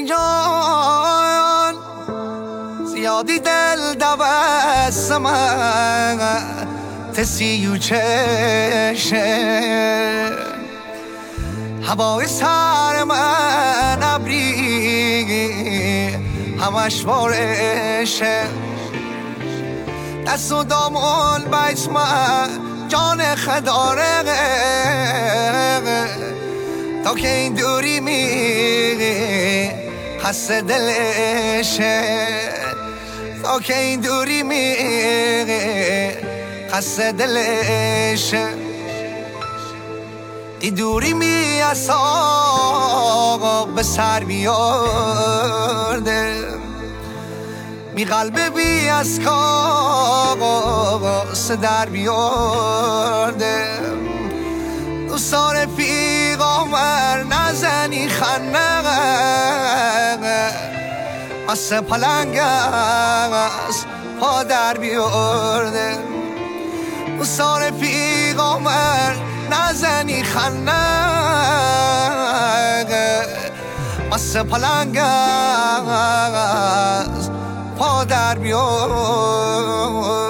جان زیادی دل دوست من تسی و چشه هوای سر من ابری همش بارشه دست و دامون بیت من جان خداره تا که این دوری می خسته دلشه تا که این دوری می خسته دلشه این دوری می از آقا به سر بیارده می قلب بی از کاغاز در بیارده دوستان رفیقامر نزنی خنق مثل پلنگ از پا در بیارده دوستان رفیقامر نزنی خنق مثل پلنگ از پا در بیارده